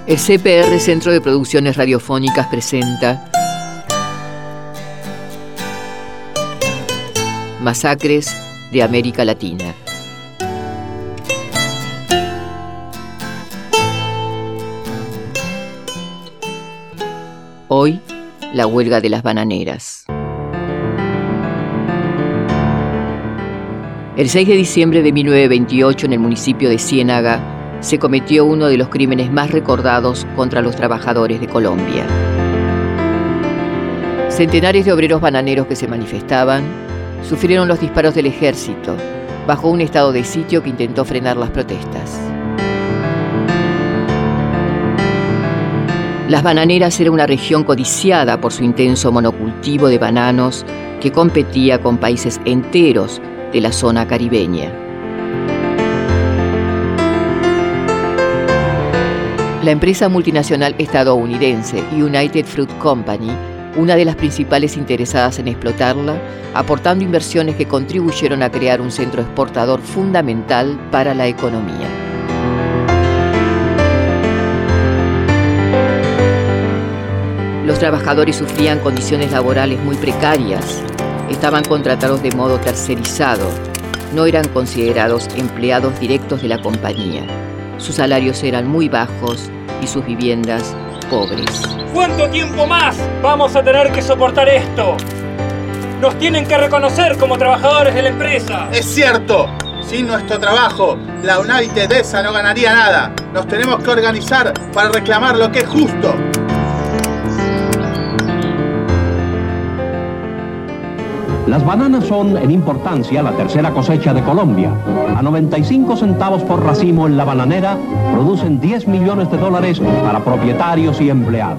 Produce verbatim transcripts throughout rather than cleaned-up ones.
El C P R, Centro de Producciones Radiofónicas, presenta Masacres de América Latina. Hoy, la huelga de las bananeras. El seis de diciembre de mil novecientos veintiocho, en el municipio de Ciénaga, se cometió uno de los crímenes más recordados contra los trabajadores de Colombia. Centenares de obreros bananeros que se manifestaban sufrieron los disparos del ejército bajo un estado de sitio que intentó frenar las protestas. Las Bananeras era una región codiciada por su intenso monocultivo de bananos que competía con países enteros de la zona caribeña. La empresa multinacional estadounidense United Fruit Company, una de las principales interesadas en explotarla, aportando inversiones que contribuyeron a crear un centro exportador fundamental para la economía. Los trabajadores sufrían condiciones laborales muy precarias, estaban contratados de modo tercerizado, no eran considerados empleados directos de la compañía. Sus salarios eran muy bajos y sus viviendas pobres. ¿Cuánto tiempo más vamos a tener que soportar esto? Nos tienen que reconocer como trabajadores de la empresa. Es cierto, sin nuestro trabajo, la United E S A no ganaría nada. Nos tenemos que organizar para reclamar lo que es justo. Las bananas son, en importancia, la tercera cosecha de Colombia. A noventa y cinco centavos por racimo en la bananera, producen diez millones de dólares para propietarios y empleados.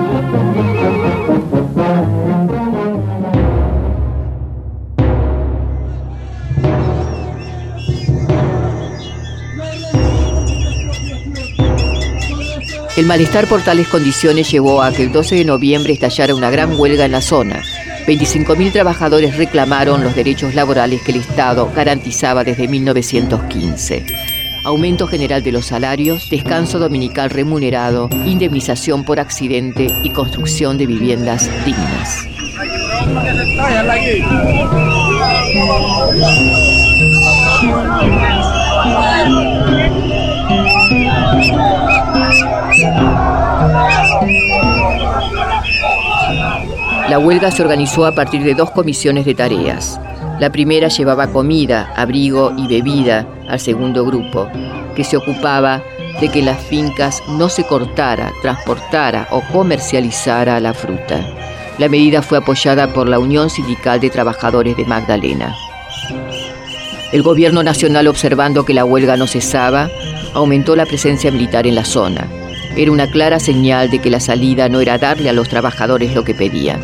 El malestar por tales condiciones llevó a que el doce de noviembre estallara una gran huelga en la zona. veinticinco mil trabajadores reclamaron los derechos laborales que el Estado garantizaba desde mil novecientos quince. Aumento general de los salarios, descanso dominical remunerado, indemnización por accidente y construcción de viviendas dignas. La huelga se organizó a partir de dos comisiones de tareas. La primera llevaba comida, abrigo y bebida al segundo grupo, que se ocupaba de que en las fincas no se cortara, transportara o comercializara la fruta. La medida fue apoyada por la Unión Sindical de Trabajadores de Magdalena. El gobierno nacional, observando que la huelga no cesaba, aumentó la presencia militar en la zona. Era una clara señal de que la salida no era darle a los trabajadores lo que pedían.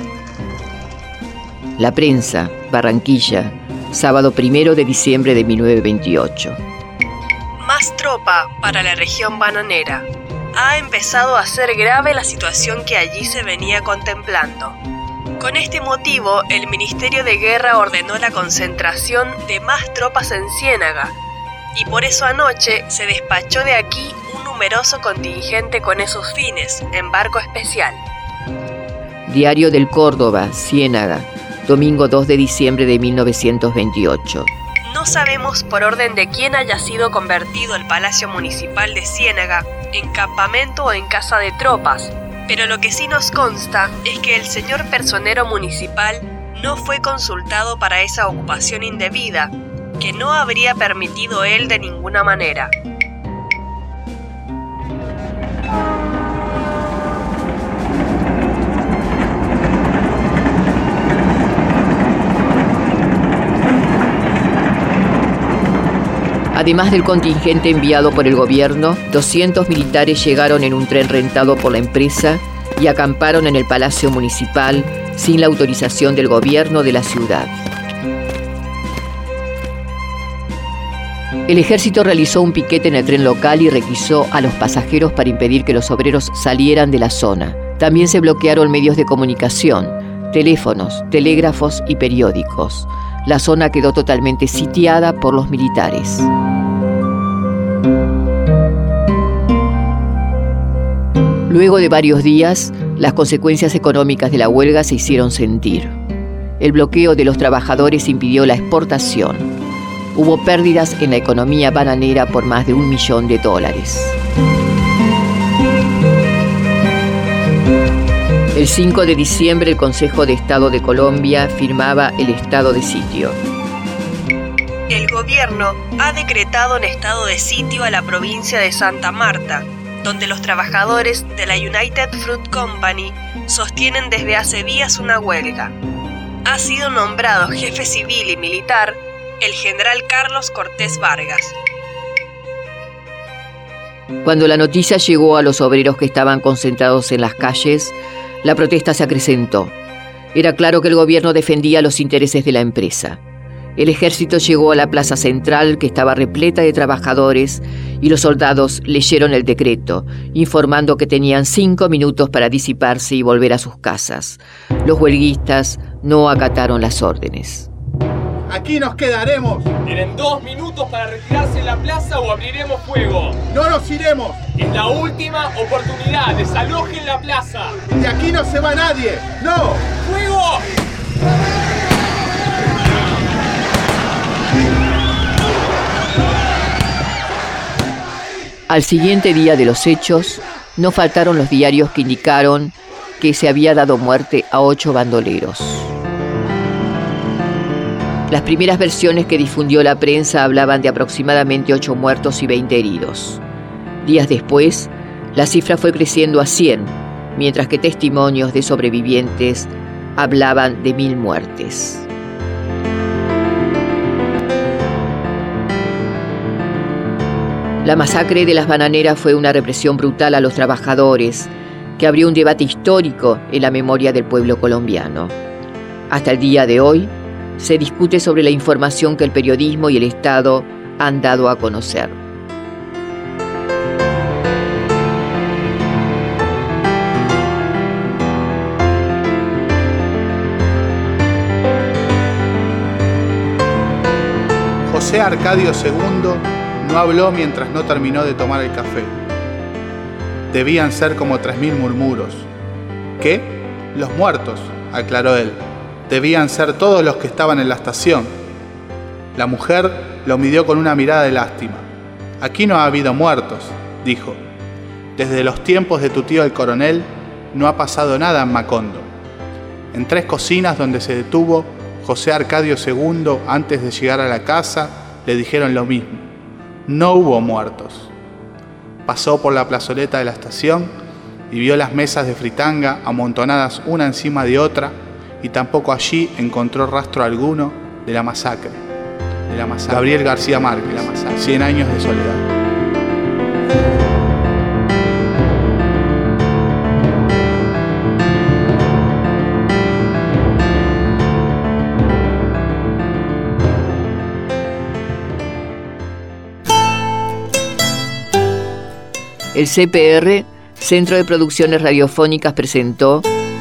La Prensa, Barranquilla, sábado primero de diciembre de mil novecientos veintiocho. Más tropa para la región bananera. Ha empezado a ser grave la situación que allí se venía contemplando. Con este motivo, el Ministerio de Guerra ordenó la concentración de más tropas en Ciénaga, y por eso anoche se despachó de aquí un numeroso contingente con esos fines, en barco especial. Diario del Córdoba, Ciénaga, domingo dos de diciembre de mil novecientos veintiocho. No sabemos por orden de quién haya sido convertido el Palacio Municipal de Ciénaga en campamento o en casa de tropas, pero lo que sí nos consta es que el señor personero municipal no fue consultado para esa ocupación indebida, que no habría permitido él de ninguna manera. Además del contingente enviado por el gobierno, doscientos militares llegaron en un tren rentado por la empresa y acamparon en el Palacio Municipal sin la autorización del gobierno de la ciudad. El ejército realizó un piquete en el tren local y requisó a los pasajeros para impedir que los obreros salieran de la zona. También se bloquearon medios de comunicación, teléfonos, telégrafos y periódicos. La zona quedó totalmente sitiada por los militares. Luego de varios días, las consecuencias económicas de la huelga se hicieron sentir. El bloqueo de los trabajadores impidió la exportación. Hubo pérdidas en la economía bananera por más de un millón de dólares. El cinco de diciembre, el Consejo de Estado de Colombia firmaba el estado de sitio. El gobierno ha decretado un estado de sitio a la provincia de Santa Marta, donde los trabajadores de la United Fruit Company sostienen desde hace días una huelga. Ha sido nombrado jefe civil y militar el general Carlos Cortés Vargas. Cuando la noticia llegó a los obreros que estaban concentrados en las calles, la protesta se acrecentó. Era claro que el gobierno defendía los intereses de la empresa. El ejército llegó a la plaza central, que estaba repleta de trabajadores, y los soldados leyeron el decreto, informando que tenían cinco minutos para disiparse y volver a sus casas. Los huelguistas no acataron las órdenes. Aquí nos quedaremos. Tienen dos minutos para retirarse de la plaza o abriremos fuego. No nos iremos. Es la última oportunidad. Desalojen la plaza. De aquí no se va nadie. ¡No! ¡Fuego! Al siguiente día de los hechos, no faltaron los diarios que indicaron que se había dado muerte a ocho bandoleros. Las primeras versiones que difundió la prensa hablaban de aproximadamente ocho muertos y veinte heridos. Días después, la cifra fue creciendo a cien, mientras que testimonios de sobrevivientes hablaban de mil muertes. La masacre de las bananeras fue una represión brutal a los trabajadores, que abrió un debate histórico en la memoria del pueblo colombiano. Hasta el día de hoy, se discute sobre la información que el periodismo y el Estado han dado a conocer. José Arcadio segundo no habló mientras no terminó de tomar el café. Debían ser como tres mil murmuros. ¿Qué? Los muertos, aclaró él. Debían ser todos los que estaban en la estación. La mujer lo midió con una mirada de lástima. Aquí no ha habido muertos, dijo. Desde los tiempos de tu tío el coronel no ha pasado nada en Macondo. En tres cocinas donde se detuvo José Arcadio segundo antes de llegar a la casa, le dijeron lo mismo. No hubo muertos. Pasó por la plazoleta de la estación y vio las mesas de fritanga amontonadas una encima de otra, y tampoco allí encontró rastro alguno de la masacre. De la masacre. Gabriel García Márquez, la masacre. Cien años de soledad. El C P R, Centro de Producciones Radiofónicas, presentó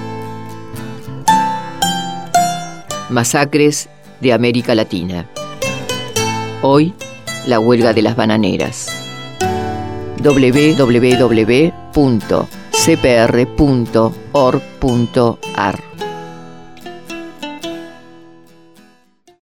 Masacres de América Latina. Hoy, la huelga de las bananeras. doble u doble u doble u punto c p r punto org punto a r